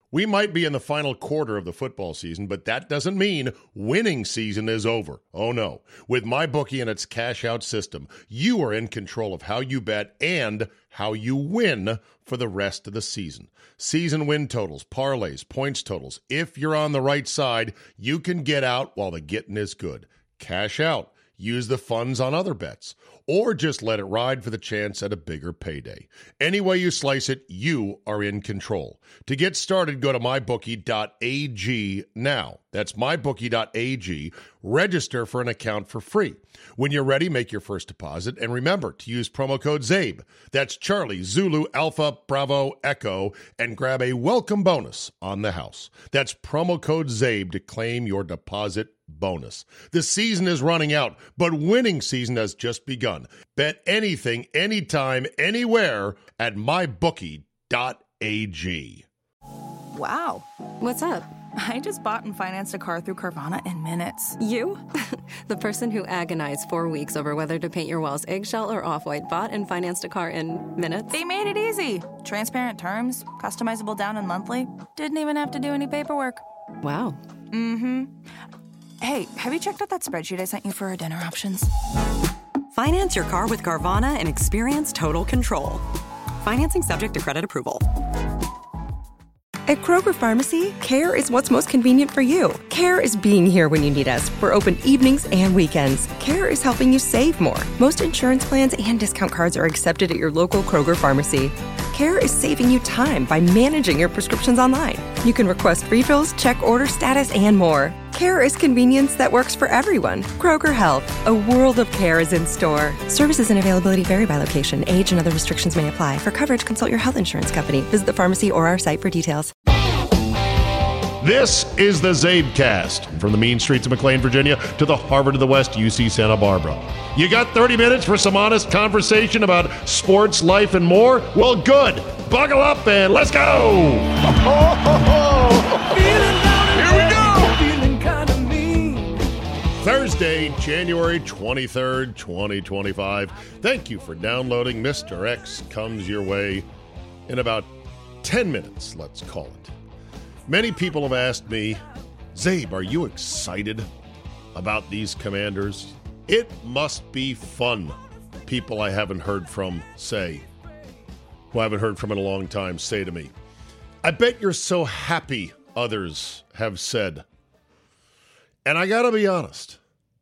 We might be in the final quarter of the football season, but that doesn't mean winning season is over. Oh no. With MyBookie and its cash-out system, you are in control of how you bet and how you win for the rest of the season. Season win totals, parlays, points totals. If you're on the right side, you can get out while the getting is good. Cash out. Use the funds on other bets, or just let it ride for the chance at a bigger payday. Any way you slice it, you are in control. To get started, go to mybookie.ag now. That's mybookie.ag. Register for an account for free. When you're ready, make your first deposit, and remember to use promo code ZABE. That's Charlie, Zulu, Alpha, Bravo, Echo, and grab a welcome bonus on the house. That's promo code ZABE to claim your deposit bonus. The season is running out, but winning season has just begun. Bet anything, anytime, anywhere at mybookie.ag. Wow. What's up? I just bought and financed a car through Carvana in minutes. You? The person who agonized 4 weeks over whether to paint your walls eggshell or off-white bought and financed a car in minutes? They made it easy. Transparent terms, customizable down and monthly. Didn't even have to do any paperwork. Wow. Mm-hmm. Hey, have you checked out that spreadsheet I sent you for our dinner options? Finance your car with Carvana and experience total control. Financing subject to credit approval. At Kroger Pharmacy, care is what's most convenient for you. Care is being here when you need us. We're open evenings and weekends. Care is helping you save more. Most insurance plans and discount cards are accepted at your local Kroger Pharmacy. Care is saving you time by managing your prescriptions online. You can request refills, check order status, and more. Care is convenience that works for everyone. Kroger Health, a world of care is in store. Services and availability vary by location. Age and other restrictions may apply. For coverage, consult your health insurance company. Visit the pharmacy or our site for details. This is the Zabecast, from the mean streets of McLean, Virginia, to the Harvard of the West, UC Santa Barbara. You got 30 minutes for some honest conversation about sports, life, and more? Well, good. Buckle up and let's go! Here we go! Thursday, January 23rd, 2025. Thank you for downloading. Mr. X comes your way in about 10 minutes, let's call it. Many people have asked me, Zabe, are you excited about these Commanders? It must be fun. People I haven't heard from say, who I haven't heard from in a long time, say to me, I bet you're so happy, others have said. And I gotta be honest,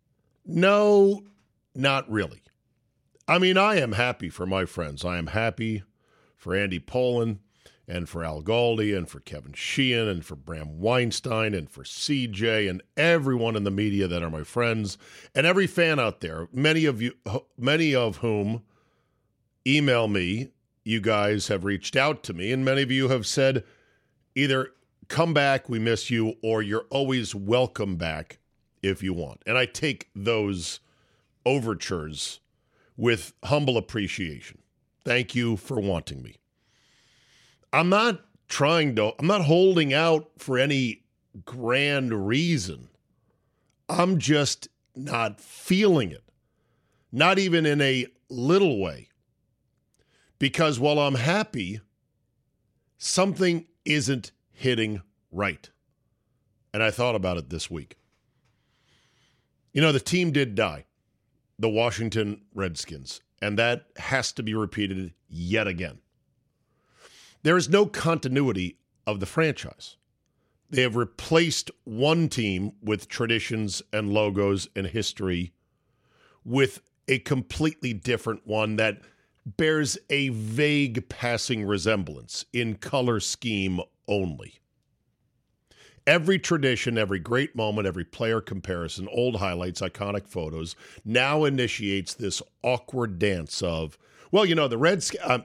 no, not really. I mean, I am happy for my friends. I am happy for Andy Pollin, and for Al Galdi, and for Kevin Sheehan, and for Bram Weinstein, and for CJ, and everyone in the media that are my friends, and every fan out there, many of whom email me. You guys have reached out to me, and many of you have said either come back, we miss you, or you're always welcome back if you want. And I take those overtures with humble appreciation. Thank you for wanting me. I'm not holding out for any grand reason. I'm just not feeling it. Not even in a little way. Because while I'm happy, something isn't hitting right. And I thought about it this week. You know, the team did die. The Washington Redskins. And that has to be repeated yet again. There is no continuity of the franchise. They have replaced one team with traditions and logos and history with a completely different one that bears a vague passing resemblance in color scheme only. Every tradition, every great moment, every player comparison, old highlights, iconic photos, now initiates this awkward dance of, well, you know, the Redskins,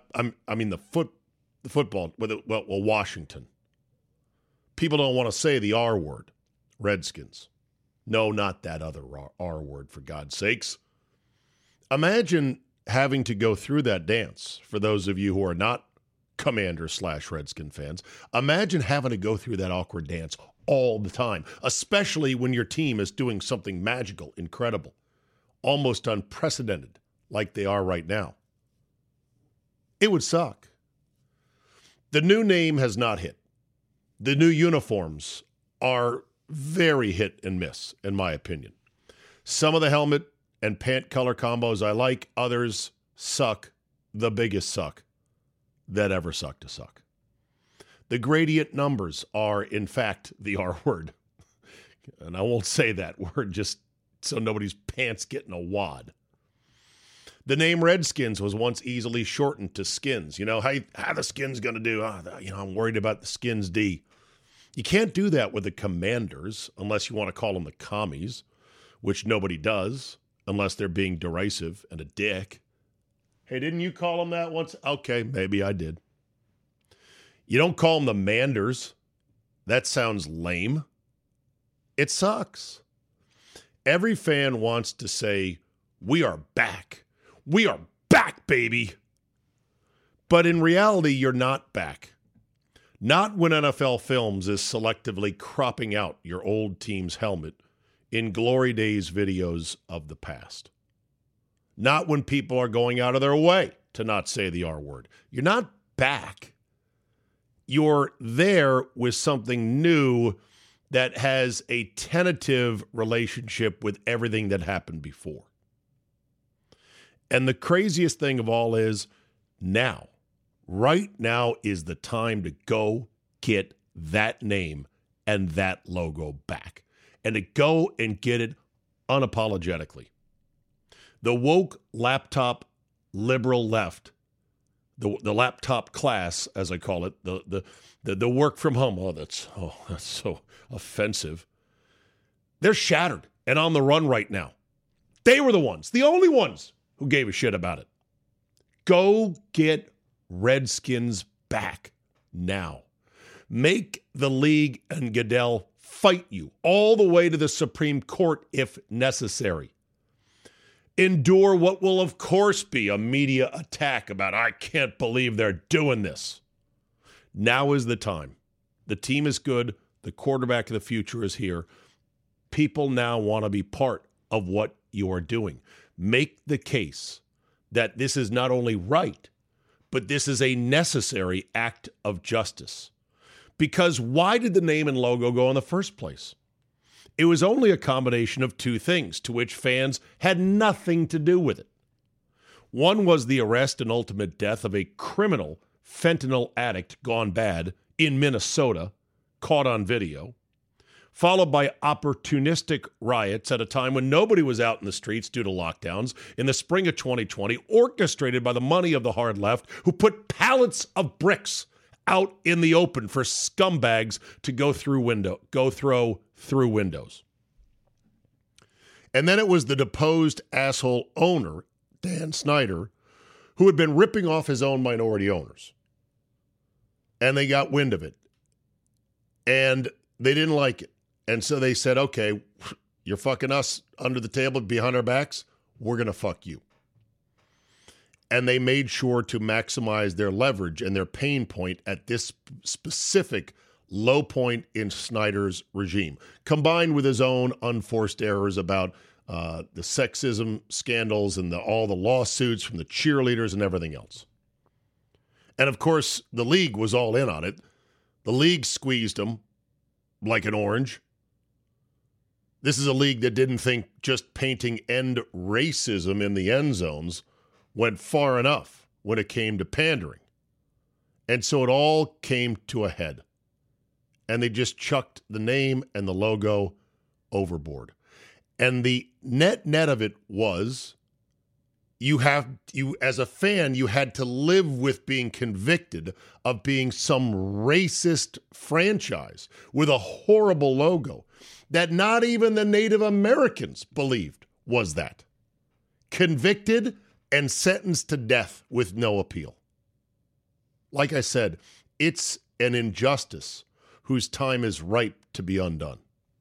the football, Washington. People don't want to say the R word, Redskins. No, not that other R word, for God's sakes. Imagine having to go through that dance, for those of you who are not Commander/Redskin fans. Imagine having to go through that awkward dance all the time, especially when your team is doing something magical, incredible, almost unprecedented, like they are right now. It would suck. The new name has not hit. The new uniforms are very hit and miss, in my opinion. Some of the helmet and pant color combos I like. Others suck, the biggest suck that ever sucked to suck. The gradient numbers are, in fact, the R word. And I won't say that word just so nobody's pants get in a wad. The name Redskins was once easily shortened to Skins. You know, how the Skins going to do? I'm worried about the Skins D. You can't do that with the Commanders unless you want to call them the Commies, which nobody does unless they're being derisive and a dick. Hey, didn't you call them that once? Okay, maybe I did. You don't call them the Manders. That sounds lame. It sucks. Every fan wants to say, we are back. We are back, baby. But in reality, you're not back. Not when NFL Films is selectively cropping out your old team's helmet in glory days videos of the past. Not when people are going out of their way to not say the R word. You're not back. You're there with something new that has a tentative relationship with everything that happened before. And the craziest thing of all is now, right now is the time to go get that name and that logo back. And to go and get it unapologetically. The woke laptop liberal left, the laptop class, as I call it, the work from home. That's so offensive. They're shattered and on the run right now. They were the ones, the only ones who gave a shit about it. Go get Redskins back now. Make the league and Goodell fight you all the way to the Supreme Court if necessary. Endure what will, of course, be a media attack about, I can't believe they're doing this. Now is the time. The team is good. The quarterback of the future is here. People now want to be part of what you are doing. Make the case that this is not only right, but this is a necessary act of justice. Because why did the name and logo go in the first place? It was only a combination of two things to which fans had nothing to do with it. One was the arrest and ultimate death of a criminal fentanyl addict gone bad in Minnesota, caught on video, followed by opportunistic riots at a time when nobody was out in the streets due to lockdowns in the spring of 2020, orchestrated by the money of the hard left, who put pallets of bricks out in the open for scumbags to go throw through windows. And then it was the deposed asshole owner, Dan Snyder, who had been ripping off his own minority owners. And they got wind of it. And they didn't like it. And so they said, okay, you're fucking us under the table behind our backs. We're going to fuck you. And they made sure to maximize their leverage and their pain point at this specific low point in Snyder's regime, combined with his own unforced errors about the sexism scandals and all the lawsuits from the cheerleaders and everything else. And, of course, the league was all in on it. The league squeezed him like an orange. This is a league that didn't think just painting end racism in the end zones went far enough when it came to pandering. And so it all came to a head. And they just chucked the name and the logo overboard. And the net of it was you as a fan, you had to live with being convicted of being some racist franchise with a horrible logo that not even the Native Americans believed was that. Convicted and sentenced to death with no appeal. Like I said, it's an injustice whose time is ripe to be undone.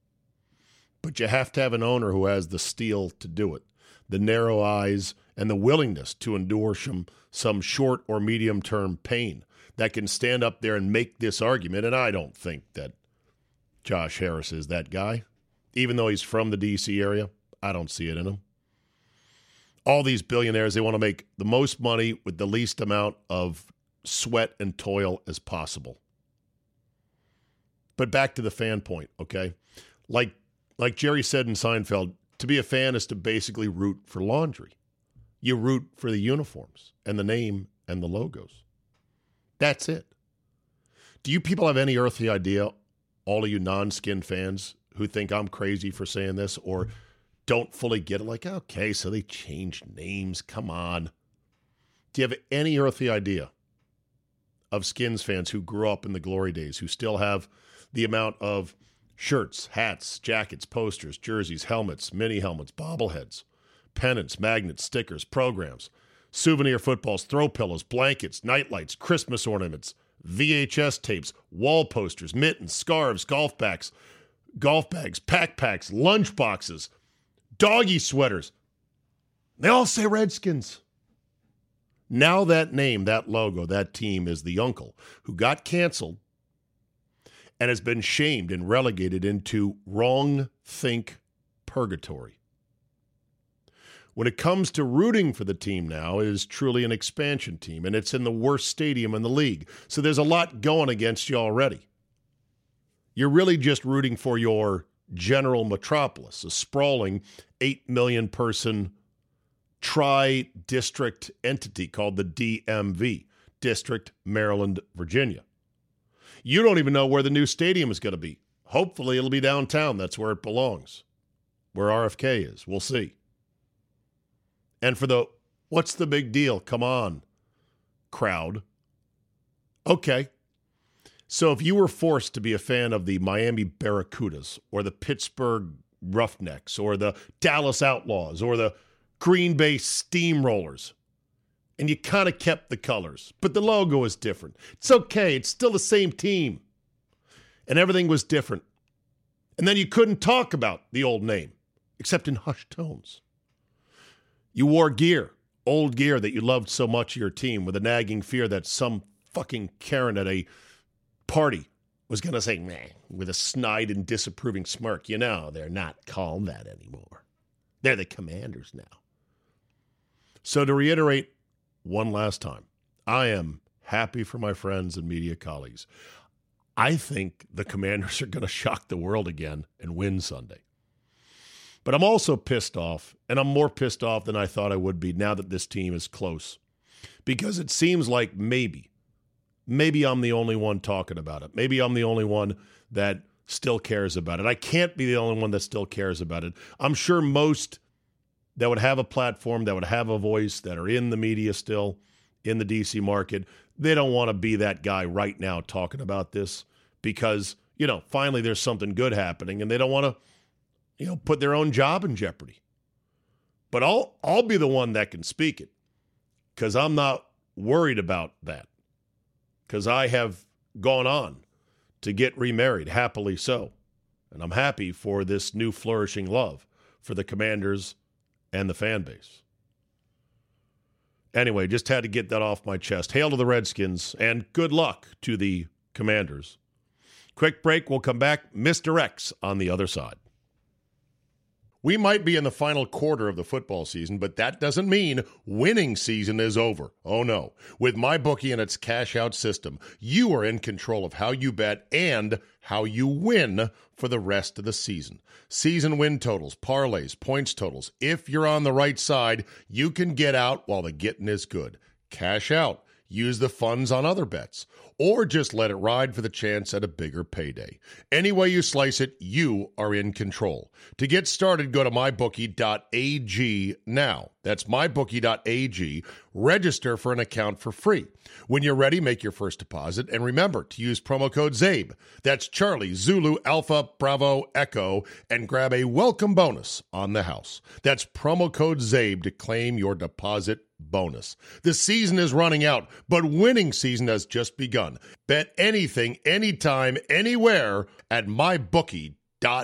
But you have to have an owner who has the steel to do it, the narrow eyes, and the willingness to endure some short or medium-term pain that can stand up there and make this argument. And I don't think that Josh Harris is that guy. Even though he's from the D.C. area, I don't see it in him. All these billionaires, they want to make the most money with the least amount of sweat and toil as possible. But back to the fan point, okay? Like Jerry said in Seinfeld, to be a fan is to basically root for laundry. You root for the uniforms and the name and the logos. That's it. Do you people have any earthly idea, all of you non-skin fans who think I'm crazy for saying this or don't fully get it? Like, okay, so they changed names. Come on. Do you have any earthly idea of Skins fans who grew up in the glory days, who still have the amount of shirts, hats, jackets, posters, jerseys, helmets, mini helmets, bobbleheads, pennants, magnets, stickers, programs, souvenir footballs, throw pillows, blankets, nightlights, Christmas ornaments, VHS tapes, wall posters, mittens, scarves, golf bags, pack packs, lunch boxes, doggy sweaters. They all say Redskins. Now that name, that logo, that team is the uncle who got canceled and has been shamed and relegated into wrong think purgatory. When it comes to rooting for the team now, it is truly an expansion team, and it's in the worst stadium in the league. So there's a lot going against you already. You're really just rooting for your general metropolis, a sprawling 8 million person tri-district entity called the DMV, District, Maryland, Virginia. You don't even know where the new stadium is going to be. Hopefully it'll be downtown. That's where it belongs, where RFK is. We'll see. And for the, what's the big deal? Come on, crowd. Okay. So if you were forced to be a fan of the Miami Barracudas or the Pittsburgh Roughnecks or the Dallas Outlaws or the Green Bay Steamrollers, and you kind of kept the colors, but the logo is different. It's okay. It's still the same team. And everything was different. And then you couldn't talk about the old name, except in hushed tones. You wore gear, old gear that you loved so much of your team, with a nagging fear that some fucking Karen at a party was going to say, meh, with a snide and disapproving smirk. You know, they're not called that anymore. They're the Commanders now. So to reiterate one last time, I am happy for my friends and media colleagues. I think the Commanders are going to shock the world again and win Sunday. But I'm also pissed off, and I'm more pissed off than I thought I would be now that this team is close. Because it seems like maybe I'm the only one talking about it. Maybe I'm the only one that still cares about it. I can't be the only one that still cares about it. I'm sure most that would have a platform, that would have a voice, that are in the media still, in the D.C. market, they don't want to be that guy right now talking about this because, finally there's something good happening, and they don't want to, put their own job in jeopardy. But I'll be the one that can speak it because I'm not worried about that because I have gone on to get remarried, happily so. And I'm happy for this new flourishing love for the Commanders and the fan base. Anyway, just had to get that off my chest. Hail to the Redskins, and good luck to the Commanders. Quick break. We'll come back. Mr. X on the other side. We might be in the final quarter of the football season, but that doesn't mean winning season is over. Oh, no. With MyBookie and its cash-out system, you are in control of how you bet and how you win for the rest of the season. Season win totals, parlays, points totals. If you're on the right side, you can get out while the getting is good. Cash out. Use the funds on other bets, or just let it ride for the chance at a bigger payday. Any way you slice it, you are in control. To get started, go to mybookie.ag now. That's mybookie.ag. Register for an account for free. When you're ready, make your first deposit, and remember to use promo code ZABE. That's Charlie, Zulu, Alpha, Bravo, Echo, and grab a welcome bonus on the house. That's promo code ZABE to claim your deposit bonus. The season is running out, but winning season has just begun. Bet anything, anytime, anywhere at mybookie.ag.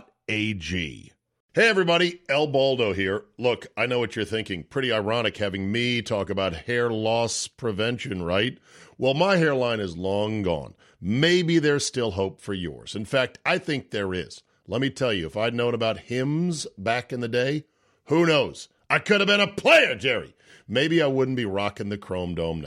Hey everybody, El Baldo here. Look, I know what you're thinking. Pretty ironic having me talk about hair loss prevention, right? Well, my hairline is long gone. Maybe there's still hope for yours. In fact, I think there is. Let me tell you, if I'd known about Hims back in the day, who knows? I could have been a player, Jerry. Maybe I wouldn't be rocking the Chrome Dome now.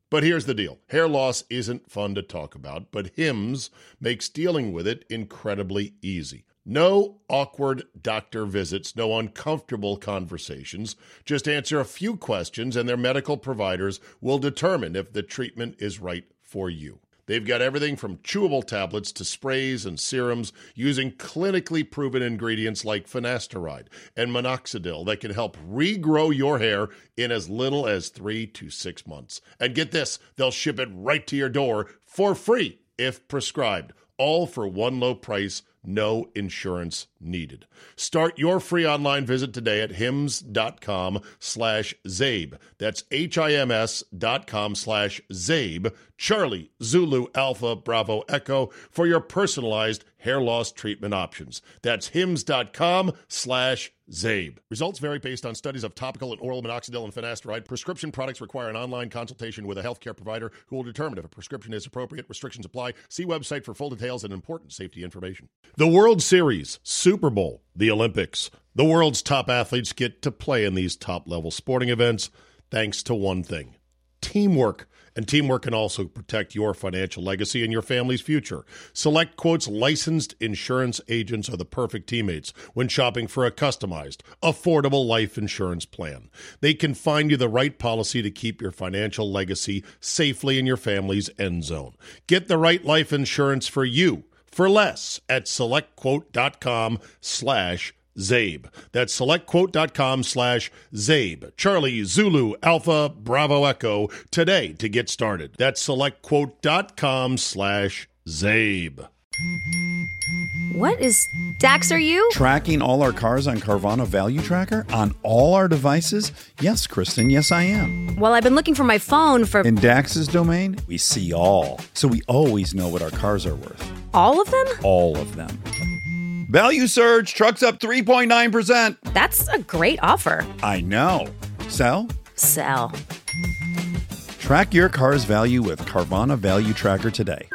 But here's the deal. Hair loss isn't fun to talk about, but Hims makes dealing with it incredibly easy. No awkward doctor visits, no uncomfortable conversations. Just answer a few questions and their medical providers will determine if the treatment is right for you. They've got everything from chewable tablets to sprays and serums using clinically proven ingredients like finasteride and minoxidil that can help regrow your hair in as little as 3 to 6 months. And get this, they'll ship it right to your door for free if prescribed, all for one low price, no insurance needed. Start your free online visit today at hims.com/Zabe. That's HIMS.com/Zabe. Charlie, Zulu, Alpha, Bravo, Echo for your personalized hair loss treatment options. That's hims.com/Zabe. Results vary based on studies of topical and oral minoxidil and finasteride. Prescription products require an online consultation with a healthcare provider who will determine if a prescription is appropriate. Restrictions apply. See website for full details and important safety information. The World Series, Super Bowl, the Olympics. The world's top athletes get to play in these top-level sporting events thanks to one thing: teamwork. And teamwork can also protect your financial legacy and your family's future. SelectQuote's licensed insurance agents are the perfect teammates when shopping for a customized, affordable life insurance plan. They can find you the right policy to keep your financial legacy safely in your family's end zone. Get the right life insurance for you for less at SelectQuote.com/Zabe. That's SelectQuote.com/Zabe. Charlie, Zulu, Alpha, Bravo, Echo today to get started. That's SelectQuote.com/Zabe. What is... Dax, are you? Tracking all our cars on Carvana Value Tracker on all our devices? Yes, Kristen, yes, I am. Well, I've been looking for my phone for... In Dax's domain, we see all. So we always know what our cars are worth. All of them? All of them. Value surge, trucks up 3.9%. That's a great offer. I know. Sell? Sell. Track your car's value with Carvana Value Tracker today.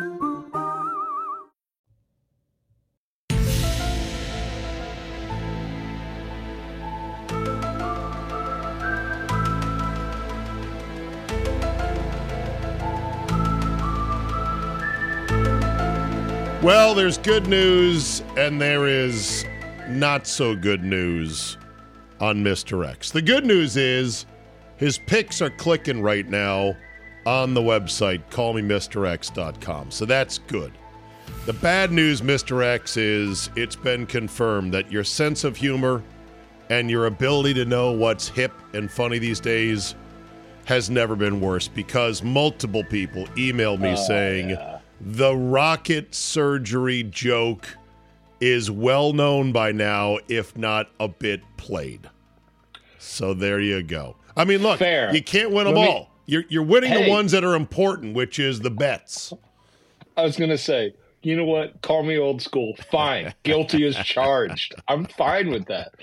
Well, there's good news and there is not so good news on Mr. X. The good news is his picks are clicking right now on the website, callmemrx.com. So that's good. The bad news, Mr. X, is it's been confirmed that your sense of humor and your ability to know what's hip and funny these days has never been worse, because multiple people emailed me saying... The rocket surgery joke is well known by now, if not a bit played. So there you go. I mean, look, Fair. You can't win them all. You're winning the ones that are important, which is the bets. I was going to say, you know what? Call me old school. Fine. Guilty as charged. I'm fine with that.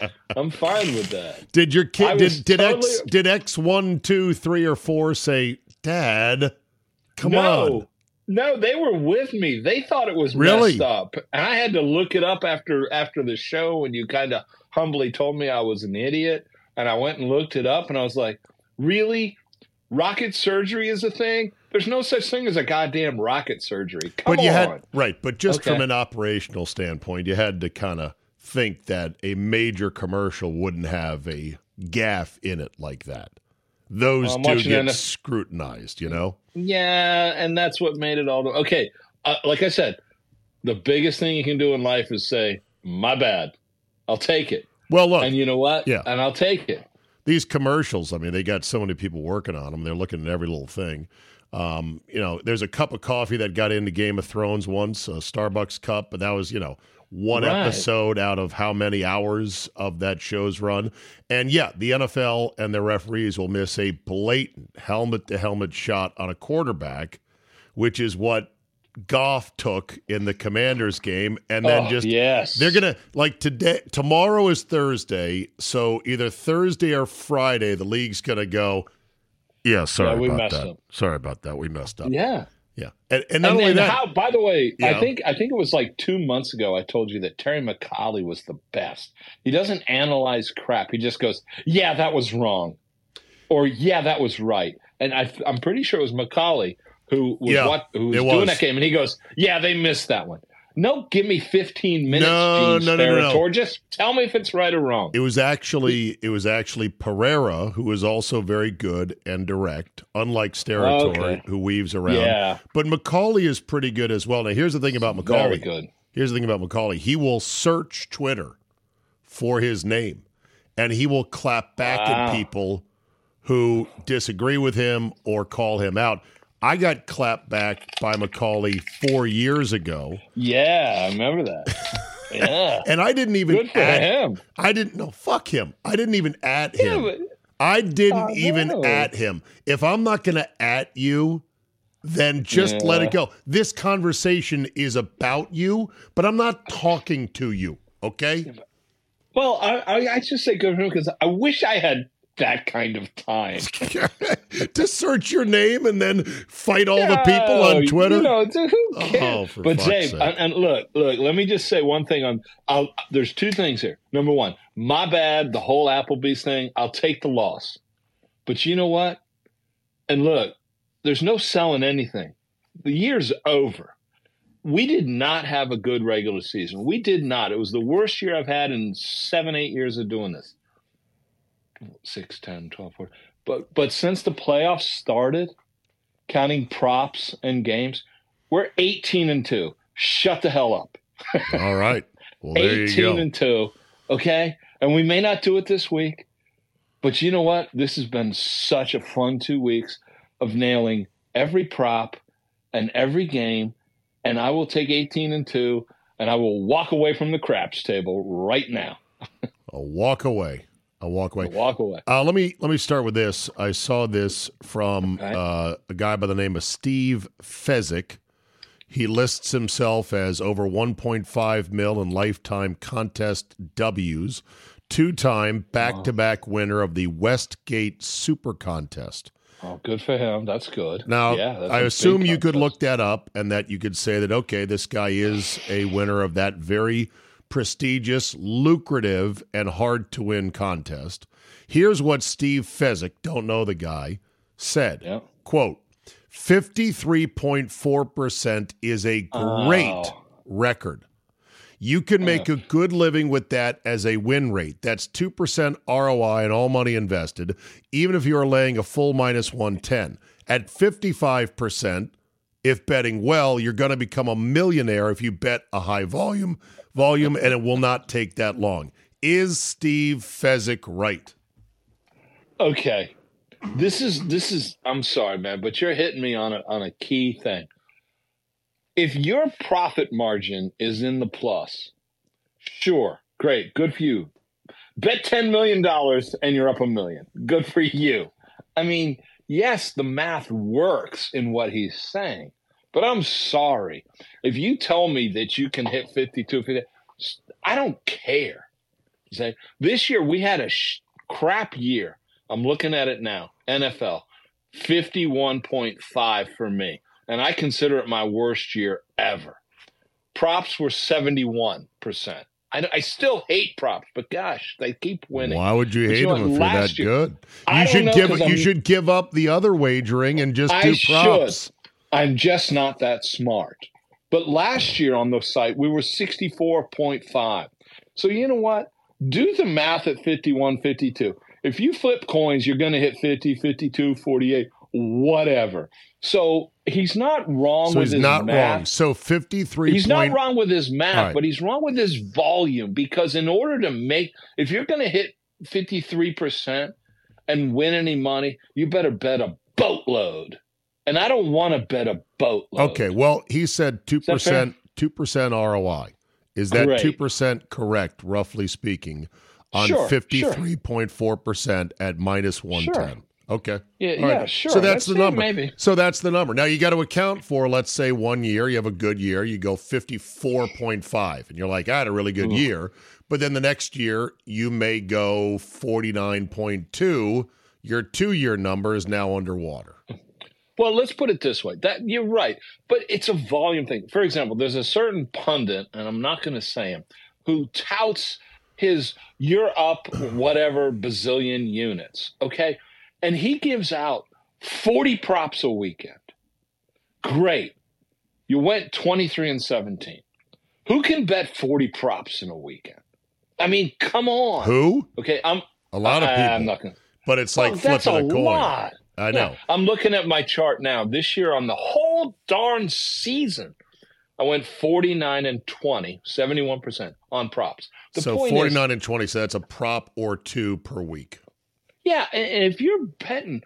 Did your kid, did X 1, 2, 3, or 4 say, Dad, come on? No, they were with me. They thought it was really messed up. And I had to look it up after the show when you kind of humbly told me I was an idiot. And I went and looked it up and I was like, really? Rocket surgery is a thing? There's no such thing as a goddamn rocket surgery. Come on. But just from an operational standpoint, you had to kind of think that a major commercial wouldn't have a gaffe in it like that. Those do get scrutinized, you know? Yeah, and that's what made it all... Okay, like I said, the biggest thing you can do in life is say, my bad. I'll take it. Well, look. And you know what? Yeah. And I'll take it. These commercials, I mean, they got so many people working on them. They're looking at every little thing. There's a cup of coffee that got into Game of Thrones once, a Starbucks cup, but that was, one episode out of how many hours of that show's run. And yeah, the NFL and their referees will miss a blatant helmet-to-helmet shot on a quarterback, which is what Goff took in the Commanders game. And then they're going to, like tomorrow is Thursday, so either Thursday or Friday, the league's going to go, sorry about that. We messed up. Yeah. Yeah, and not only that. How, by the way, I think it was like 2 months ago I told you that Terry McAuley was the best. He doesn't analyze crap. He just goes, "Yeah, that was wrong," or "Yeah, that was right." and I'm pretty sure it was Macaulay who was doing that game, and he goes, "Yeah, they missed that one." No, give me 15 minutes, No. Just tell me if it's right or wrong. It was actually Pereira, who is also very good and direct, unlike Steratore, who weaves around. Yeah. But Macaulay is pretty good as well. Now, here's the thing about Macaulay. Very good. Here's the thing about Macaulay. He will search Twitter for his name, and he will clap back at people who disagree with him or call him out. I got clapped back by Macaulay 4 years ago. Yeah, I remember that. Yeah. And I didn't even Good for him. I didn't know. Fuck him. I didn't even at him. Yeah, I didn't even at him. If I'm not going to at you, then just let it go. This conversation is about you, but I'm not talking to you, okay? Well, I just say good for him because I wish I had that kind of time to search your name and then fight all the people on Twitter. Who cares? But Dave, and look, let me just say one thing there's two things here. Number one, my bad, the whole Applebee's thing, I'll take the loss. But you know what? And look, there's no selling anything. The year's over. We did not have a good regular season. We did not. It was the worst year I've had in 7-8 years of doing this. 6, 10, 12, 14. But since the playoffs started, counting props and games, we're 18-2. Shut the hell up. All right. Well, there you go. 18-2. Okay? And we may not do it this week, but you know what? This has been such a fun 2 weeks of nailing every prop and every game, and I will take 18-2, and I will walk away from the craps table right now. I'll walk away. Let me start with this. I saw this from a guy by the name of Steve Fezzik. He lists himself as over 1.5 mil in lifetime contest W's, 2-time back-to-back winner of the Westgate Super Contest. Oh, good for him. That's good. Now, I assume you could look that up and that you could say that, okay, this guy is a winner of that very prestigious, lucrative, and hard-to-win contest. Here's what Steve Fezzik, don't know the guy, said. Quote, 53.4% is a great record. You can make a good living with that as a win rate. That's 2% ROI on all money invested, even if you're laying a full minus 110. At 55%, if betting well, you're going to become a millionaire if you bet a high volume, and it will not take that long. Is Steve Fezzik right? Okay. This is I'm sorry, man, but you're hitting me on a key thing. If your profit margin is in the plus, sure, great, good for you. Bet $10 million and you're up $1 million. Good for you. I mean, yes, the math works in what he's saying, but I'm sorry. If you tell me that you can hit 52, 50, I don't care. Say, this year we had a crap year. I'm looking at it now. NFL, 51.5 for me. And I consider it my worst year ever. Props were 71%. I still hate props, but gosh, they keep winning. Why would you hate them if they're that good? You should give up the other wagering and just do props. I'm just not that smart. But last year on the site, we were 64.5. So you know what? Do the math at 51, 52. If you flip coins, you're going to hit 50, 52, 48, whatever. So he's not wrong with his math. Wrong. So 53. He's not wrong with his math, but he's wrong with his volume, because in order to make, if you're going to hit 53% and win any money, you better bet a boatload. And I don't want to bet a boatload. Okay, well, he said 2%, 2% ROI. Is that 2% correct, roughly speaking, on 53.4% at minus 110? Sure. Okay. Yeah, sure. So that's the number. Maybe. So that's the number. Now you got to account for, let's say 1 year, you have a good year, you go 54.5, and you're like, I had a really good year. But then the next year, you may go 49.2. Your 2-year number is now underwater. Well, let's put it this way. That you're right, but it's a volume thing. For example, there's a certain pundit, and I'm not going to say him, who touts his "you're up whatever bazillion units." Okay, and he gives out 40 props a weekend. Great. You went 23-17. Who can bet 40 props in a weekend? I mean, come on. Who? Okay, a lot of people. I'm not gonna, but it's like flipping a coin. Lot. I know. Yeah, I'm looking at my chart now. This year on the whole darn season, I went 49-20, 71% on props. So 49-20, so that's a prop or two per week. Yeah, and if you're betting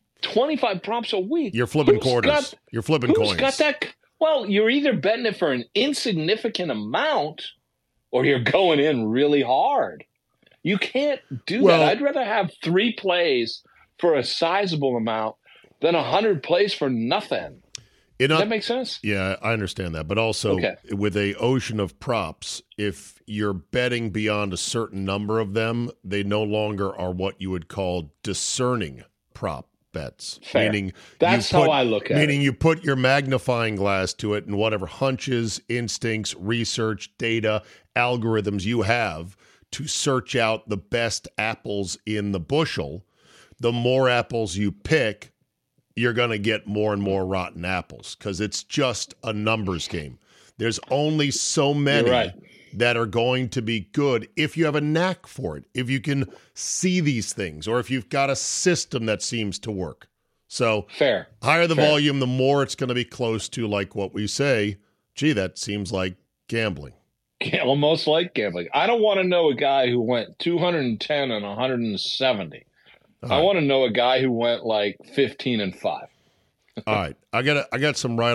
25 props a week, you're flipping quarters. You're flipping coins. Who's got that? Well, you're either betting it for an insignificant amount or you're going in really hard. You can't do that. I'd rather have 3 plays for a sizable amount than 100 plays for nothing. Does that make sense? Yeah, I understand that. But also, with a ocean of props, if you're betting beyond a certain number of them, they no longer are what you would call discerning prop bets. Fair. Meaning that's how I look at it. Meaning you put your magnifying glass to it and whatever hunches, instincts, research, data, algorithms you have to search out the best apples in the bushel. The more apples you pick, you're going to get more and more rotten apples because it's just a numbers game. There's only so many that are going to be good if you have a knack for it, if you can see these things, or if you've got a system that seems to work. So higher the volume, the more it's going to be close to like what we say, gee, that seems like gambling. Almost like gambling. I don't want to know a guy who went 210 and 170. I want to know a guy who went like 15-5. All right, I got some ride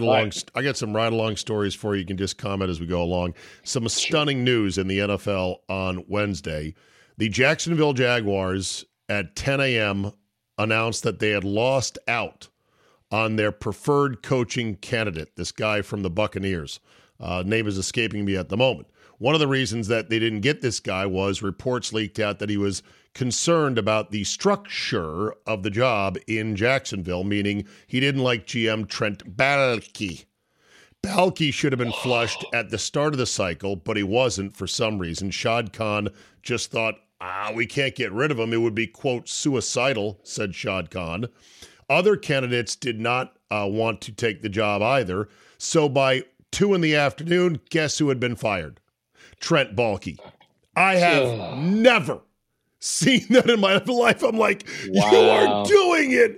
along stories for you. You can just comment as we go along. Some stunning news in the NFL on Wednesday. The Jacksonville Jaguars at 10 a.m. announced that they had lost out on their preferred coaching candidate. This guy from the Buccaneers. Name is escaping me at the moment. One of the reasons that they didn't get this guy was reports leaked out that he was concerned about the structure of the job in Jacksonville, meaning he didn't like GM Trent Baalke. Baalke should have been flushed at the start of the cycle, but he wasn't for some reason. Shad Khan just thought, we can't get rid of him. It would be, quote, suicidal, said Shad Khan. Other candidates did not want to take the job either. So by 2 p.m, guess who had been fired? Trent Baalke. I have never seen that in my life. I'm like, you are doing it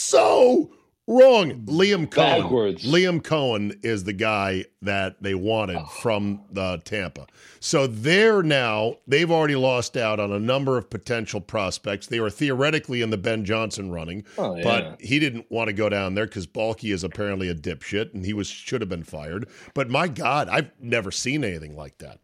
so wrong. Liam Cohen. Backwards. Liam Cohen is the guy that they wanted from the Tampa. So they've already lost out on a number of potential prospects. They were theoretically in the Ben Johnson running, but he didn't want to go down there because Baalke is apparently a dipshit and he should have been fired. But my God, I've never seen anything like that.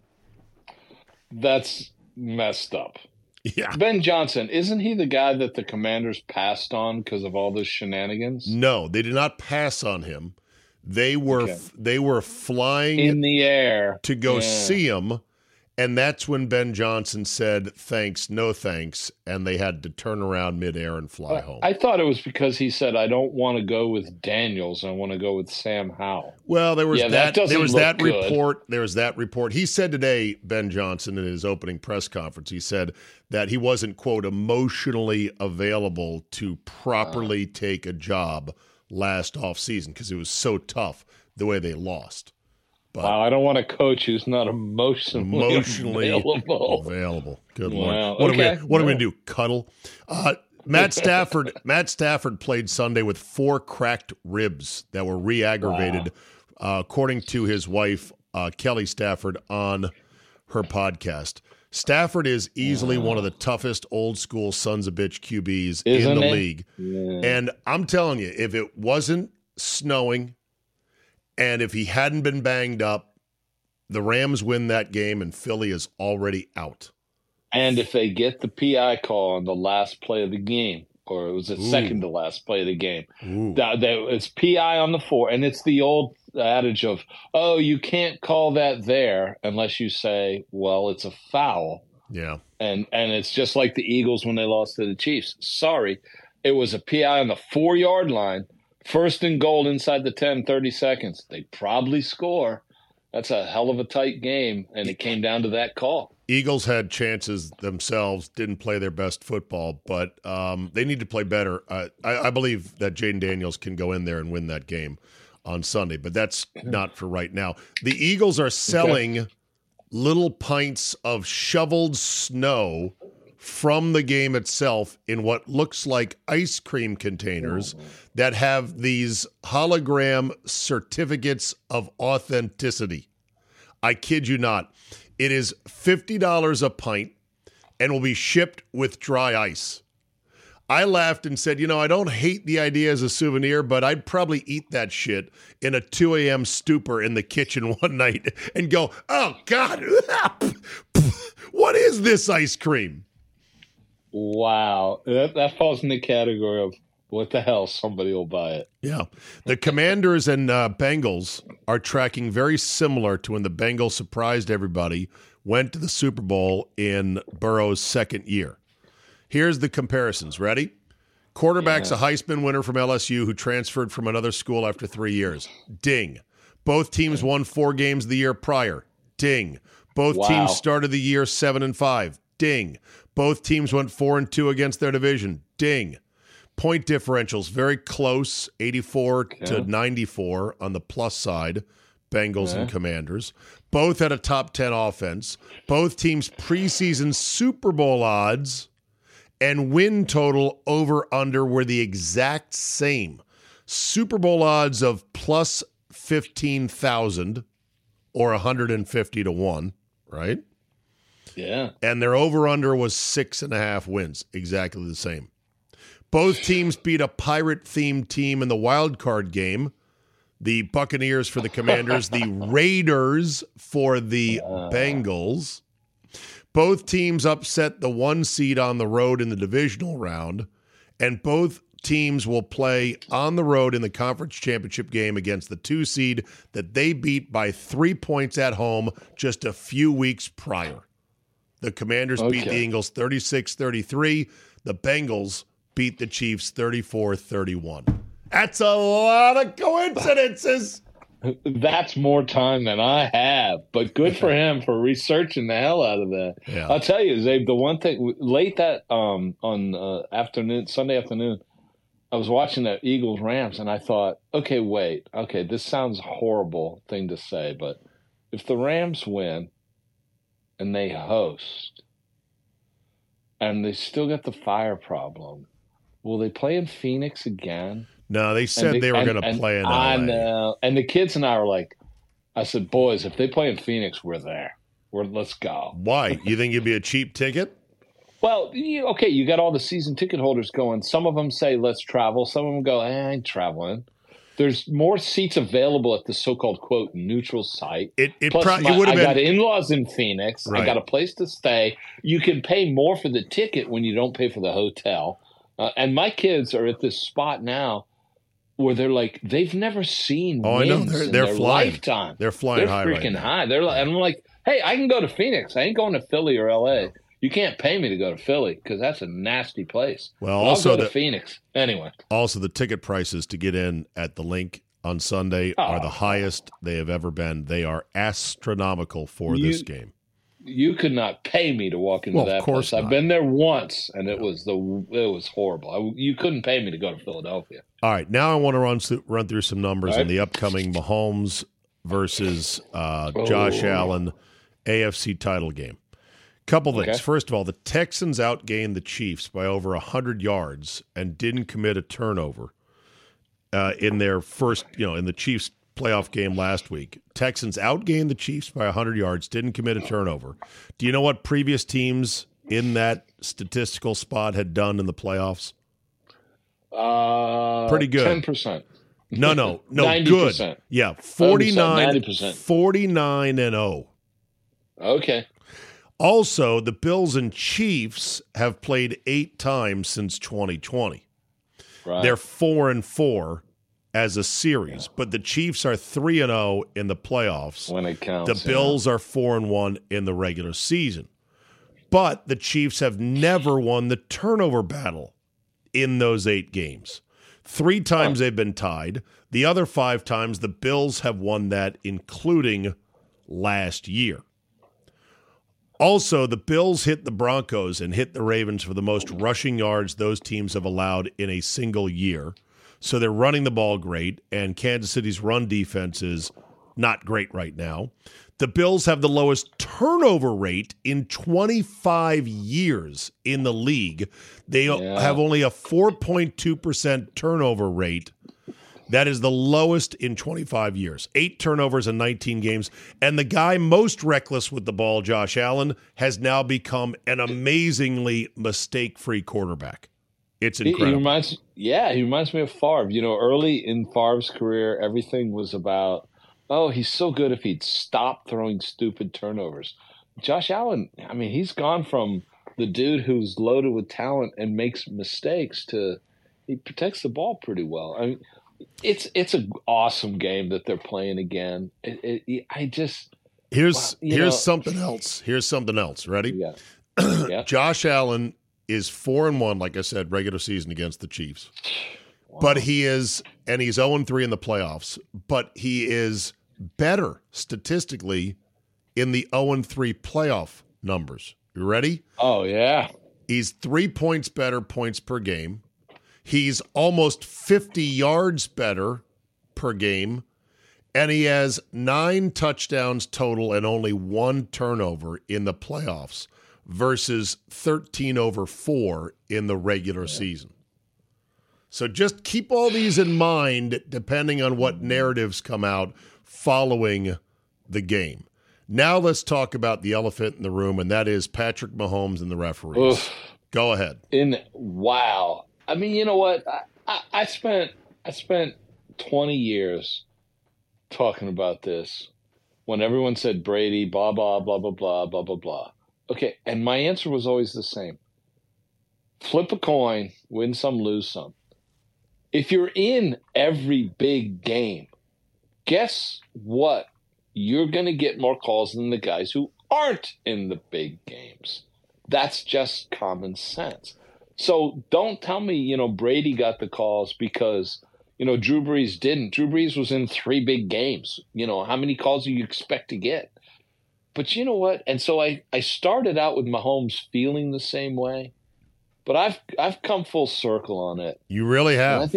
That's messed up. Yeah. Ben Johnson, isn't he the guy that the Commanders passed on because of all those shenanigans? No, they did not pass on him. They were flying in the air to go see him, and that's when Ben Johnson said, thanks, no thanks, and they had to turn around midair and fly home. I thought it was because he said, I don't want to go with Daniels. I want to go with Sam Howell. Well, there was that report. Good. There was that report. He said today, Ben Johnson, in his opening press conference, he said that he wasn't, quote, emotionally available to properly take a job last offseason because it was so tough the way they lost. But wow, I don't want a coach who's not emotionally available. Good Lord. What are we going to do? Cuddle? Matt Stafford played Sunday with 4 cracked ribs that were re-aggravated, according to his wife, Kelly Stafford, on her podcast. Stafford is easily one of the toughest old school sons of bitch QBs in the league. Yeah. And I'm telling you, if it wasn't snowing and if he hadn't been banged up, the Rams win that game and Philly is already out. And if they get the PI call on the last play of the game, or it was the second to last play of the game, it's PI on the 4, and it's the old adage of, you can't call that there unless you say, well, it's a foul. Yeah. And it's just like the Eagles when they lost to the Chiefs. Sorry, it was a PI on the 4-yard line, 1st and goal inside the 10, 30 seconds. They probably score. That's a hell of a tight game, and it came down to that call. Eagles had chances themselves, didn't play their best football, but they need to play better. I believe that Jaden Daniels can go in there and win that game on Sunday, but that's not for right now. The Eagles are selling little pints of shoveled snow from the game itself in what looks like ice cream containers that have these hologram certificates of authenticity. I kid you not. It is $50 a pint and will be shipped with dry ice. I laughed and said, I don't hate the idea as a souvenir, but I'd probably eat that shit in a 2 a.m. stupor in the kitchen one night and go, oh, God, what is this ice cream? Wow. That falls in the category of what the hell, somebody will buy it. Yeah. The Commanders and Bengals are tracking very similar to when the Bengals surprised everybody, went to the Super Bowl in Burrow's second year. Here's the comparisons. Ready? Quarterback's a Heisman winner from LSU who transferred from another school after 3 years. Ding. Both teams won 4 games the year prior. Ding. Both teams started the year 7-5. Ding. Both teams went 4-2 against their division. Ding. Point differentials very close, 84 to 94 on the plus side, Bengals and Commanders. Both had a top 10 offense. Both teams' preseason Super Bowl odds and win total over-under were the exact same. Super Bowl odds of plus 15,000 or 150 to 1, right? Yeah. And their over-under was 6.5 wins, exactly the same. Both teams beat a pirate-themed team in the wild card game. The Buccaneers for the Commanders, the Raiders for the Bengals. Both teams upset the 1 seed on the road in the divisional round, and both teams will play on the road in the conference championship game against the 2 seed that they beat by 3 points at home just a few weeks prior. The Commanders beat the Eagles 36-33. The Bengals beat the Chiefs 34-31. That's a lot of coincidences. That's more time than I have, but good for him for researching the hell out of that. Yeah. I'll tell you, Zabe, the one thing late that on Sunday afternoon, I was watching that Eagles Rams, and I thought, okay, this sounds a horrible thing to say, but if the Rams win and they host, and they still got the fire problem, will they play in Phoenix again? No, they said they were going to play in LA. I know. And the kids and I were like, I said, boys, if they play in Phoenix, we're there. Let's go. Why? You think it'd be a cheap ticket? Well, you got all the season ticket holders going. Some of them say, let's travel. Some of them go, I ain't traveling. There's more seats available at the so-called, quote, neutral site. It would have been. I got in-laws in Phoenix. Right. I got a place to stay. You can pay more for the ticket when you don't pay for the hotel. And my kids are at this spot now where they're like, they've never seen winds in their flying. lifetime. They're flying high right now. They're freaking high. They're like, and I'm like, hey, I can go to Phoenix. I ain't going to Philly or L.A. You can't pay me to go to Philly because that's a nasty place. Well, but also I'll go to Phoenix. Anyway. Also, the ticket prices to get in at the link on Sunday are the highest they have ever been. They are astronomical for this game. You could not pay me to walk into that place. I've been there once, and it was horrible. You couldn't pay me to go to Philadelphia. All right, now I want to run through some numbers in the upcoming Mahomes versus Josh Allen AFC title game. Couple things. First of all, the Texans outgained the Chiefs by over 100 yards and didn't commit a turnover in their first, in the Chiefs playoff game last week. Texans outgained the Chiefs by 100 yards, didn't commit a turnover. Do you know what previous teams in that statistical spot had done in the playoffs? Pretty good. 10%. No, 90%. Good. Yeah, 49-0. Okay. Also, the Bills and Chiefs have played 8 times since 2020. Right. They're 4-4 as a series, but the Chiefs are 3-0 in the playoffs. When it counts. The Bills are 4-1 in the regular season. But the Chiefs have never won the turnover battle in those 8 games. 3 times they've been tied. The other 5 times the Bills have won that, including last year. Also, the Bills hit the Broncos and hit the Ravens for the most rushing yards those teams have allowed in a single year. So they're running the ball great, and Kansas City's run defense is not great right now. The Bills have the lowest turnover rate in 25 years in the league. They have only a 4.2% turnover rate. That is the lowest in 25 years. 8 turnovers in 19 games. And the guy most reckless with the ball, Josh Allen, has now become an amazingly mistake-free quarterback. It's incredible. He reminds me of Favre. Early in Favre's career, everything was about, he's so good if he'd stop throwing stupid turnovers. Josh Allen, he's gone from the dude who's loaded with talent and makes mistakes to he protects the ball pretty well. It's an awesome game that they're playing again. Here's something else. Here's something else. Ready? Yeah. Josh Allen is 4-1, like I said, regular season against the Chiefs. Wow. But he's 0-3 in the playoffs. But he is better statistically in the 0-3 playoff numbers. You ready? Oh, yeah. He's 3 points better points per game. He's almost 50 yards better per game, and he has 9 touchdowns total and only 1 turnover in the playoffs versus 13 over 4 in the regular season. So just keep all these in mind depending on what narratives come out following the game. Now let's talk about the elephant in the room, and that is Patrick Mahomes and the referees. Oof. Go ahead. Wow. You know what? I spent 20 years talking about this when everyone said Brady, blah, blah, blah, blah, blah, blah, blah, blah. Okay, and my answer was always the same. Flip a coin, win some, lose some. If you're in every big game, guess what? You're going to get more calls than the guys who aren't in the big games. That's just common sense. So don't tell me, Brady got the calls because, Drew Brees didn't. Drew Brees was in 3 big games. How many calls do you expect to get? But you know what? And so I started out with Mahomes feeling the same way, but I've come full circle on it. You really have.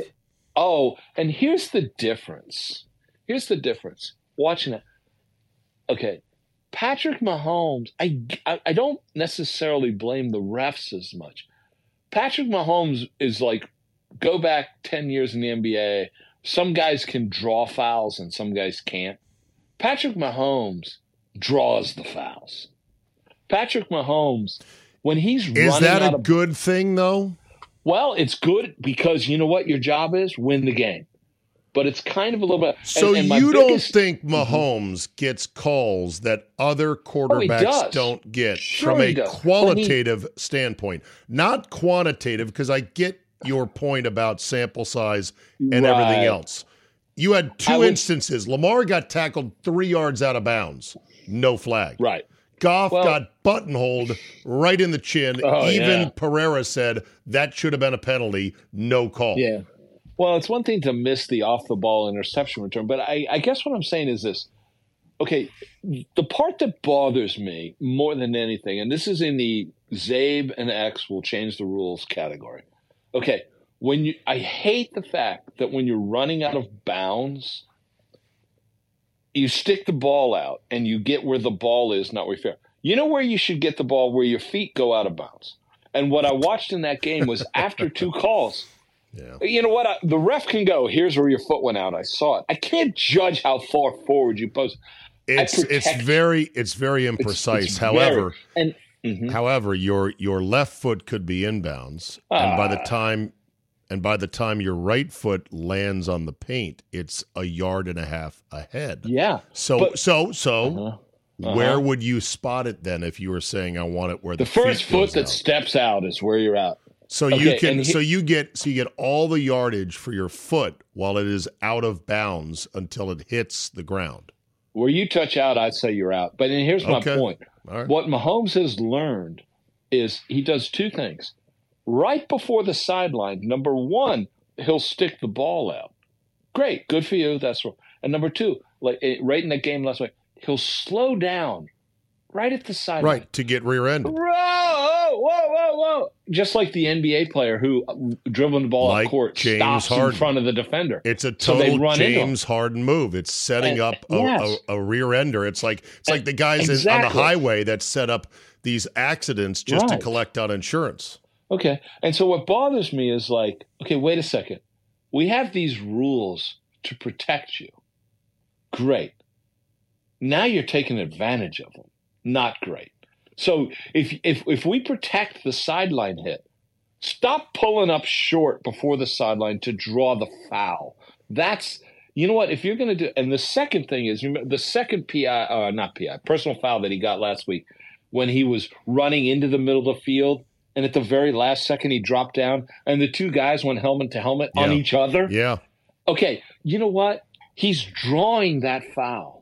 And here's the difference. Watching it. Okay. Patrick Mahomes, I don't necessarily blame the refs as much. Patrick Mahomes is like, go back 10 years in the NBA. Some guys can draw fouls and some guys can't. Patrick Mahomes draws the fouls. Patrick Mahomes, when he's running out of... Is that a good thing, though? Well, it's good because you know what your job is? Win the game. But it's kind of a little bit... So you don't think Mahomes gets calls that other quarterbacks don't get from a qualitative standpoint? Not quantitative, because I get your point about sample size and everything else. You had 2 instances. Lamar got tackled 3 yards out of bounds. No flag. Right. Goff got buttonholed right in the chin. Even Pereira said that should have been a penalty. No call. Yeah. Well, it's one thing to miss the off-the-ball interception return, but I guess what I'm saying is this. Okay, the part that bothers me more than anything, and this is in the Zabe and X will change the rules category. Okay, I hate the fact that when you're running out of bounds, you stick the ball out and you get where the ball is, not where you're fair. You know where you should get the ball? Where your feet go out of bounds. And what I watched in that game was after 2 calls – yeah. You know what? The ref can go, here's where your foot went out. I saw it. I can't judge how far forward you post. It's very imprecise. However, your left foot could be inbounds, and by the time your right foot lands on the paint, it's 1.5 yards ahead. Yeah. Where would you spot it then if you were saying I want it where the first feet foot that out? Steps out is where you're out. So you get all the yardage for your foot while it is out of bounds until it hits the ground. Where you touch out, I'd say you're out. But here's my point. All right. What Mahomes has learned is he does 2 things. Right before the sideline, number 1, he'll stick the ball out. Great, good for you. That's right. And number 2, like right in the game last week, he'll slow down right at the sideline. Right, to get rear-ended. Whoa. Just like the NBA player who dribbling the ball like up court James stops Harden. in front of the defender. It's a So they total run into James Harden move. It's setting up yes. a rear-ender. It's like the guys on the Exactly. highway that set up these accidents just to Right. collect on insurance. Okay. And so what bothers me is like, okay, wait a second. We have these rules to protect you. Great. Now you're taking advantage of them. Not great. So if we protect the sideline hit, stop pulling up short before the sideline to draw the foul. That's, you know what, if you're going to do, and the second thing is, remember, the second personal foul that he got last week when he was running into the middle of the field, and at the very last second he dropped down, and the two guys went helmet to helmet on each other. Yeah. Okay, you know what? He's drawing that foul.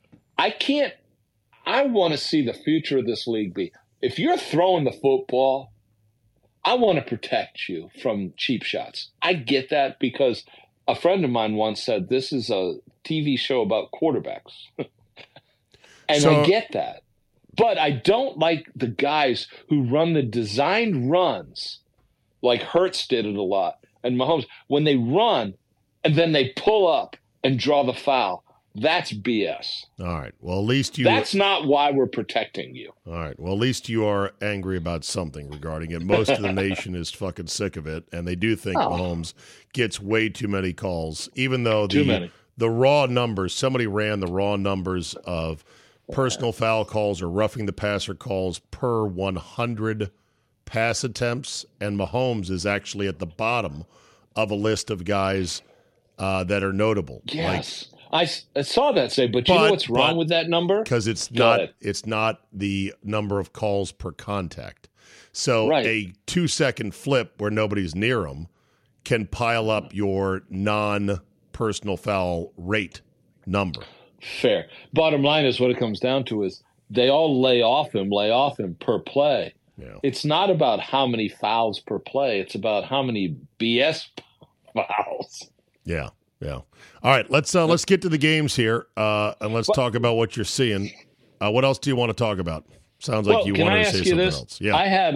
I want to see the future of this league be, if you're throwing the football, I want to protect you from cheap shots. I get that because a friend of mine once said this is a TV show about quarterbacks. And I get that. But I don't like the guys who run the designed runs, like Hurts did it a lot, and Mahomes, when they run and then they pull up and draw the foul. That's BS. All right. Well, at least That's not why we're protecting you. All right. Well, at least you are angry about something regarding it. Most of the nation is fucking sick of it, and they do think Mahomes gets way too many calls, even though the raw numbers, somebody ran the raw numbers of personal foul calls or roughing the passer calls per 100 pass attempts, and Mahomes is actually at the bottom of a list of guys that are notable. Yes. I saw that say, but you know what's wrong with that number? Because it's not the number of calls per contact. So a 2-second flip where nobody's near him can pile up your non-personal foul rate number. Fair. Bottom line is what it comes down to is they all lay off him per play. Yeah. It's not about how many fouls per play. It's about how many BS fouls. Yeah. Yeah. All right. Let's get to the games here, and let's talk about what you're seeing. What else do you want to talk about? Sounds like you wanted to say something else. Yeah. I had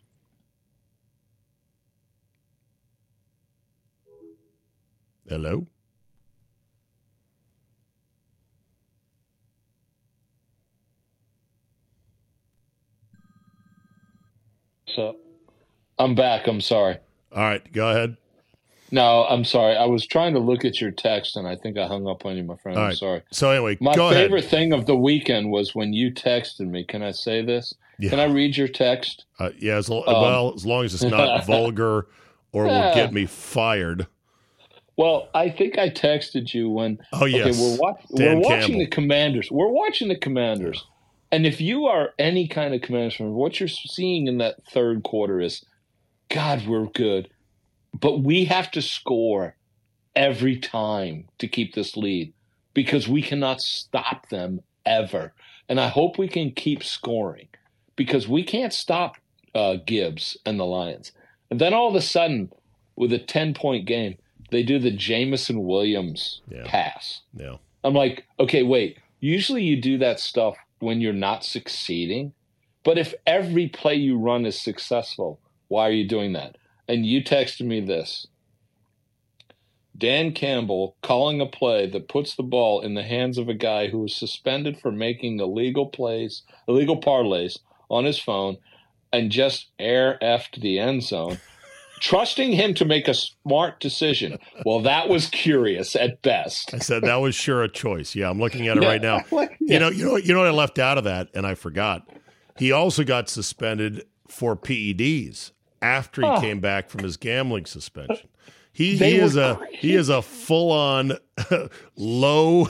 Hello. So I'm back. I'm sorry. All right. Go ahead. No, I'm sorry. I was trying to look at your text, and I think I hung up on you, my friend. All I'm right. sorry. So anyway, my go favorite ahead. thing of the weekend was when you texted me. Can I say this? Yeah. Can I read your text? Yeah, as long as it's not vulgar or will get me fired. Well, I think I texted you when. Oh yes, okay, we're watching the Commanders. We're watching the Commanders, and if you are any kind of Commanders fan, what you're seeing in that third quarter is, God, we're good, but we have to score every time to keep this lead because we cannot stop them ever. And I hope we can keep scoring because we can't stop Gibbs and the Lions. And then all of a sudden, with a 10-point game, they do the Jameson Williams pass. Yeah. I'm like, okay, wait. Usually you do that stuff when you're not succeeding. But if every play you run is successful, why are you doing that? And you texted me this. Dan Campbell calling a play that puts the ball in the hands of a guy who was suspended for making illegal parlays on his phone and just air-effed the end zone, trusting him to make a smart decision. Well, that was curious at best. I said that was sure a choice. Yeah, I'm looking at it right now. You know what I left out of that, and I forgot. He also got suspended for PEDs after he came back from his gambling suspension. He is a full-on low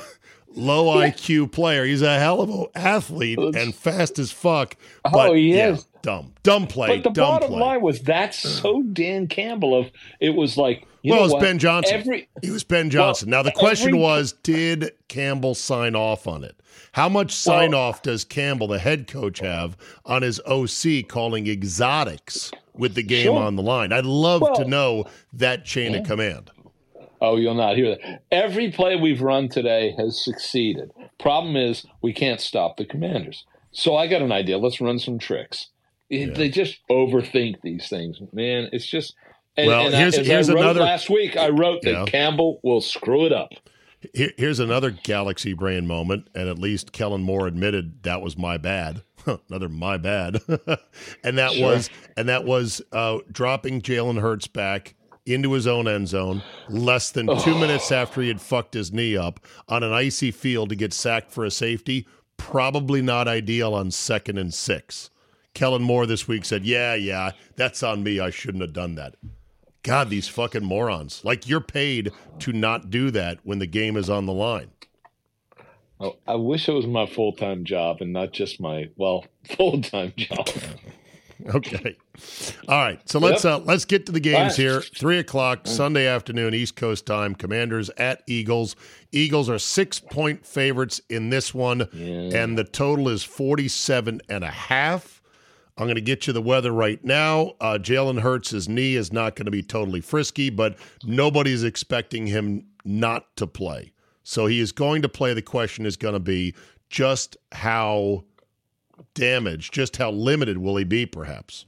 IQ player. He's a hell of an athlete and fast as fuck. But, he is. Dumb play. But the bottom line was that's so Dan Campbell. It was like, it was Ben Johnson. It was Ben Johnson. Now the question was, did Campbell sign off on it? How much sign off does Campbell, the head coach, have on his OC calling exotics with the game on the line? I'd love to know that chain of command. Oh, you'll not hear that. Every play we've run today has succeeded. Problem is, we can't stop the Commanders. So I got an idea. Let's run some tricks. They just overthink these things, man. It's just. Here's another. Last week, I wrote that Campbell will screw it up. Here's another galaxy brain moment, and at least Kellen Moore admitted that was my bad. Another my bad, and that was dropping Jalen Hurts back into his own end zone less than 2 minutes after he had fucked his knee up on an icy field to get sacked for a safety. Probably not ideal on 2nd and 6. Kellen Moore this week said, yeah, that's on me. I shouldn't have done that. God, these fucking morons. Like, you're paid to not do that when the game is on the line. Oh, I wish it was my full-time job and not just my, full-time job. Okay. All right. So let's get to the games here. 3:00 Sunday afternoon, East Coast time. Commanders at Eagles. Eagles are 6-point favorites in this one, and the total is 47.5. I'm going to get you the weather right now. Jalen Hurts' knee is not going to be totally frisky, but nobody's expecting him not to play. So he is going to play. The question is going to be just how damaged, just how limited will he be, perhaps?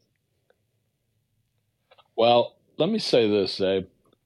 Well, let me say this, Abe.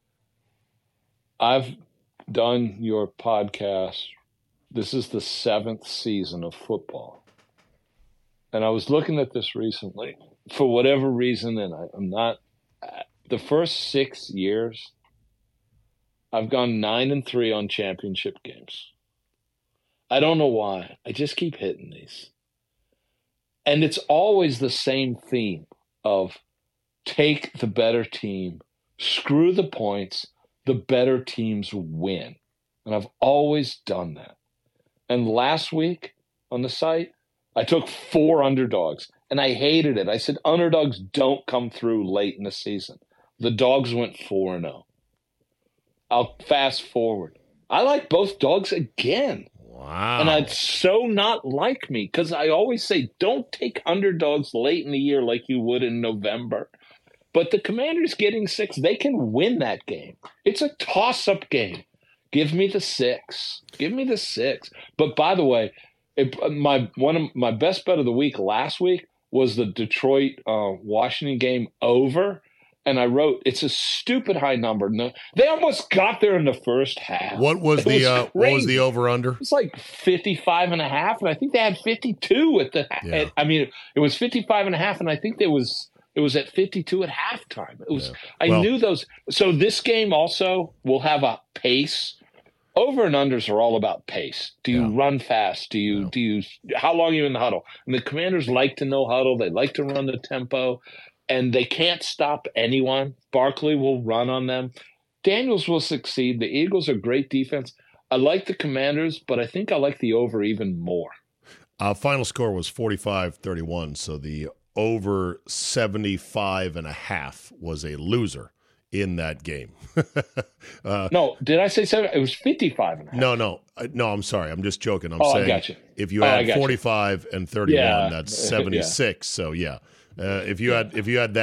I've done your podcast. This is the 7th season of football. And I was looking at this recently. For whatever reason, and I'm not – the first 6 years, I've gone 9-3 on championship games. I don't know why. I just keep hitting these. And it's always the same theme of take the better team, screw the points, the better teams win. And I've always done that. And last week on the site, I took 4 underdogs, and I hated it. I said underdogs don't come through late in the season. The dogs went 4-0. I'll fast forward. I like both dogs again. Wow. And I'd so not like me because I always say don't take underdogs late in the year like you would in November. But the Commanders getting 6, they can win that game. It's a toss-up game. Give me the 6. Give me the 6. But by the way, one of my best bet of the week last week was the Detroit Washington game over. And I wrote, it's a stupid high number. No, they almost got there in the first half. What was the over-under? It's like 55.5, and I think they had 52 at the. Yeah. It was 55.5, and I think it was at 52 at halftime. It was. Yeah. I knew those. So this game also will have a pace. Over and unders are all about pace. Do you run fast? Do you? How long are you in the huddle? And the Commanders like to know huddle. They like to run the tempo. And they can't stop anyone. Barkley will run on them. Daniels will succeed. The Eagles are great defense. I like the Commanders, but I think I like the over even more. Final score was 45-31, so the over 75.5 was a loser in that game. No, did I say 7? It was 55.5. No, I'm sorry. I'm just joking. I'm saying I got you. If you had 45 and 31, that's 76. Yeah. So yeah. If you had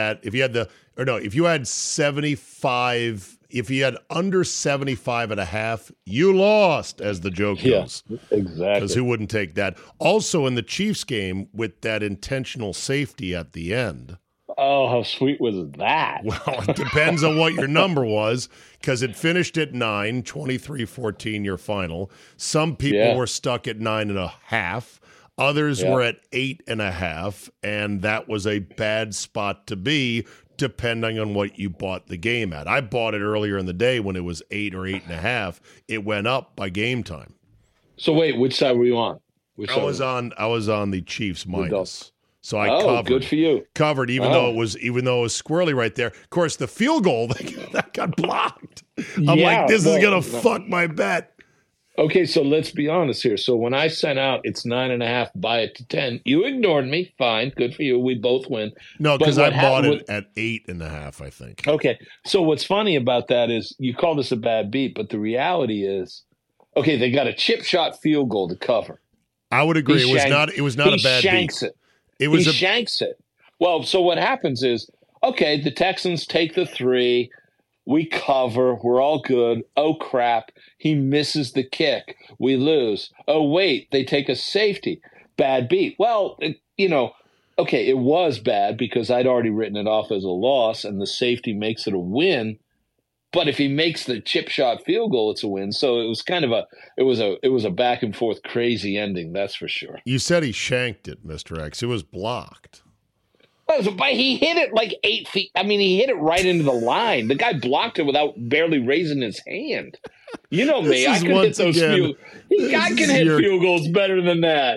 under 75.5, you lost, as the joke goes. Exactly. Because who wouldn't take that? Also in the Chiefs game with that intentional safety at the end. Oh, how sweet was that? Well, it depends on what your number was, because it finished at 9, 23-14 your final. Some people were stuck at 9.5. Others were at 8.5, and that was a bad spot to be, depending on what you bought the game at. I bought it earlier in the day when it was 8 or 8.5. It went up by game time. So wait, which side were you on? I was on the Chiefs minus. So I covered. Good for you. Covered, even though it was squirrely right there. Of course, the field goal that got blocked. I'm like, this is gonna fuck my bet. Okay, so let's be honest here. So when I sent out it's 9.5, buy it to 10, you ignored me. Fine, good for you. We both win. No, because I bought it at 8.5, I think. Okay, so what's funny about that is you call this a bad beat, but the reality is, okay, they got a chip shot field goal to cover. I would agree. It was not a bad beat. He shanks it. Well, so what happens is, okay, the Texans take the 3. We cover. We're all good. Oh, crap. He misses the kick. We lose. Oh, wait. They take a safety. Bad beat. Well, okay, it was bad because I'd already written it off as a loss, and the safety makes it a win. But if he makes the chip shot field goal, it's a win. So it was kind of it was a back and forth crazy ending. That's for sure. You said he shanked it, Mr. X. It was blocked. But he hit it like 8 feet. I mean, he hit it right into the line. The guy blocked it without barely raising his hand. You know me. I can hit those field. I can hit field goals better than that.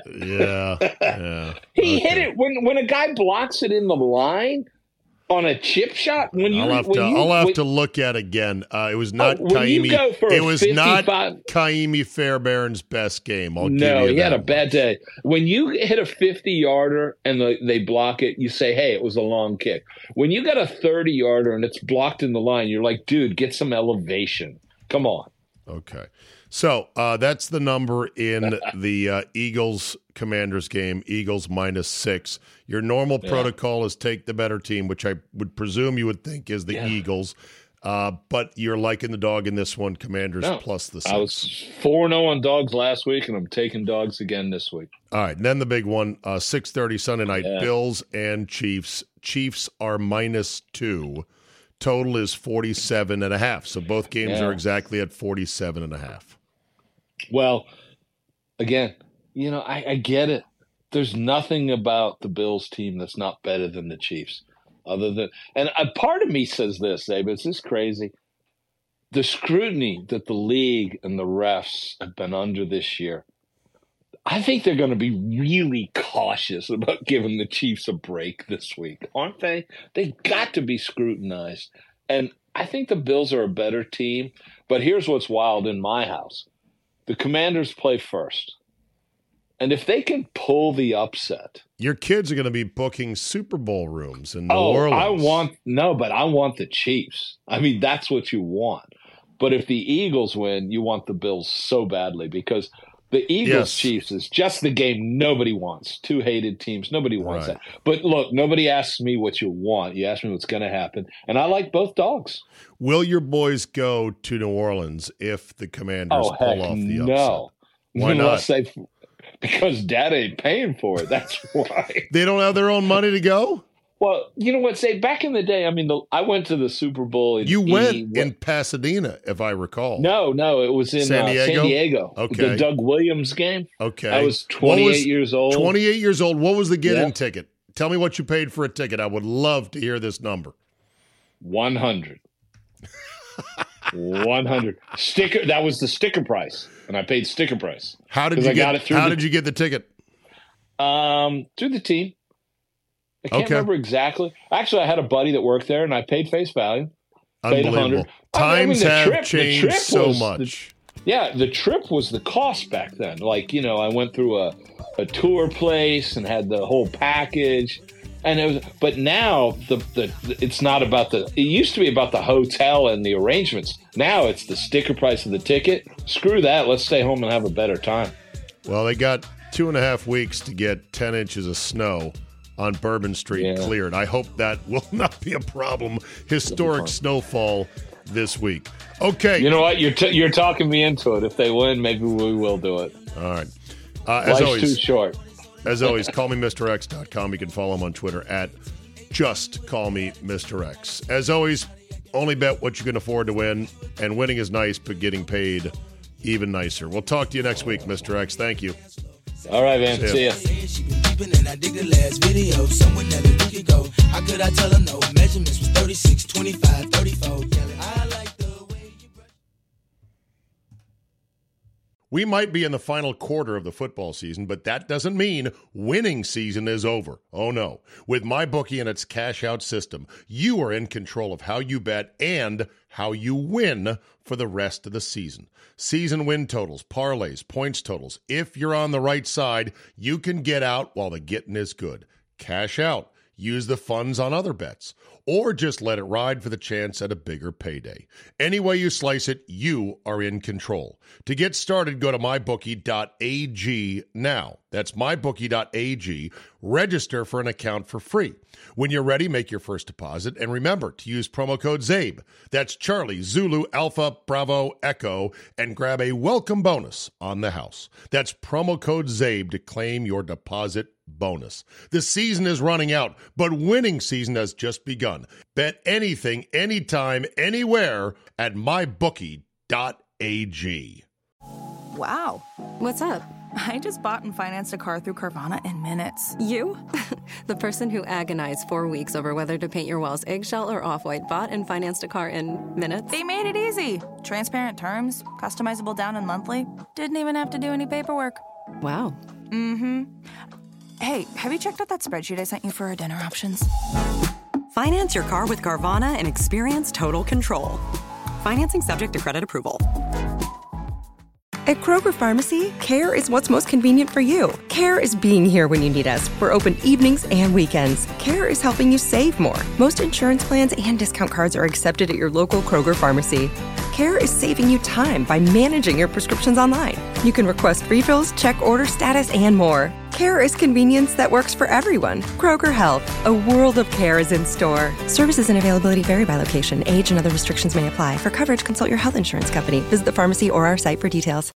Yeah. He hit it when a guy blocks it in the line on a chip shot. I'll have to look at again. It was not Kaimi. It was 55, not Kaimi Fairbairn's best game. No, he had a bad day. When you hit a 50-yarder and they block it, you say, "Hey, it was a long kick." When you got a 30-yarder and it's blocked in the line, you're like, "Dude, get some elevation. Come on." Okay. So that's the number in the Eagles-Commanders game, Eagles -6. Your normal protocol is take the better team, which I would presume you would think is the Eagles. But you're liking the dog in this one, Commanders plus the 6. I was 4-0 on dogs last week, and I'm taking dogs again this week. All right, and then the big one, 6:30 Sunday night, Bills and Chiefs. Chiefs are -2. Total is 47.5. So both games are exactly at 47.5. Well, again, I get it. There's nothing about the Bills team that's not better than the Chiefs. And a part of me says this, Abe, is this crazy? The scrutiny that the league and the refs have been under this year, I think they're going to be really cautious about giving the Chiefs a break this week, aren't they? They got to be scrutinized. And I think the Bills are a better team. But here's what's wild in my house. The Commanders play first. And if they can pull the upset. Your kids are going to be booking Super Bowl rooms in New Orleans. I want the Chiefs. I mean, that's what you want. But if the Eagles win, you want the Bills so badly because the Eagles-Chiefs is just the game nobody wants. Two hated teams. Nobody wants that. But look, nobody asks me what you want. You ask me what's going to happen. And I like both dogs. Will your boys go to New Orleans if the Commanders pull off the upset? No. Why not? Because Dad ain't paying for it. That's why. They don't have their own money to go? Well, you know what? Back in the day, I mean, I went to the Super Bowl. You went in Pasadena, if I recall. No, it was in San Diego. Okay. The Doug Williams game. Okay. I was 28 years old. 28 years old. What was the get-in ticket? Tell me what you paid for a ticket. I would love to hear this number. 100. 100 sticker. That was the sticker price, and I paid sticker price. How did you get the ticket? Through the team. I can't remember exactly. Actually, I had a buddy that worked there, and I paid face value. Unbelievable. Times have changed so much. The trip was the cost back then. Like, I went through a tour place and had the whole package. And but now it's not about it used to be about the hotel and the arrangements. Now it's the sticker price of the ticket. Screw that. Let's stay home and have a better time. Well, they got 2.5 weeks to get 10 inches of snow on Bourbon Street cleared. I hope that will not be a problem. Historic snowfall this week. Okay. You know what? You're talking me into it. If they win, maybe we will do it. All right. Life's too short. As always, callmemrx.com. You can follow him on Twitter at JustCallMeMrX. As always, only bet what you can afford to win, and winning is nice, but getting paid even nicer. We'll talk to you next week, Mr. X. Thank you. All right, man. See ya. I dig the last video. Someone that a week ago. How could I tell her no? Measurements was 36, 25, 34. I like the way you brush. We might be in the final quarter of the football season, but that doesn't mean winning season is over. Oh, no. With MyBookie and its cash-out system, you are in control of how you bet and how you win for the rest of the season. Season win totals, parlays, points totals. If you're on the right side, you can get out while the getting is good. Cash out. use the funds on other bets, or just let it ride for the chance at a bigger payday. Any way you slice it, you are in control. To get started, go to mybookie.ag now. That's mybookie.ag. Register for an account for free. When you're ready, make your first deposit, and remember to use promo code ZABE. That's Charlie, Zulu, Alpha, Bravo, Echo, and grab a welcome bonus on the house. That's promo code ZABE to claim your deposit bonus. The season is running out, but winning season has just begun. Bet anything, anytime, anywhere at mybookie.ag. Wow. What's up? I just bought and financed a car through Carvana in minutes. You? The person who agonized 4 weeks over whether to paint your walls eggshell or off-white bought and financed a car in minutes? They made it easy. Transparent terms, customizable down and monthly. Didn't even have to do any paperwork. Wow. Mm-hmm. Hey, have you checked out that spreadsheet I sent you for our dinner options? Finance your car with Carvana and experience total control. Financing subject to credit approval. At Kroger Pharmacy, care is what's most convenient for you. Care is being here when you need us. We're open evenings and weekends. Care is helping you save more. Most insurance plans and discount cards are accepted at your local Kroger Pharmacy. Care is saving you time by managing your prescriptions online. You can request refills, check order status, and more. Care is convenience that works for everyone. Kroger Health, a world of care is in store. Services and availability vary by location. Age and other restrictions may apply. For coverage, consult your health insurance company. Visit the pharmacy or our site for details.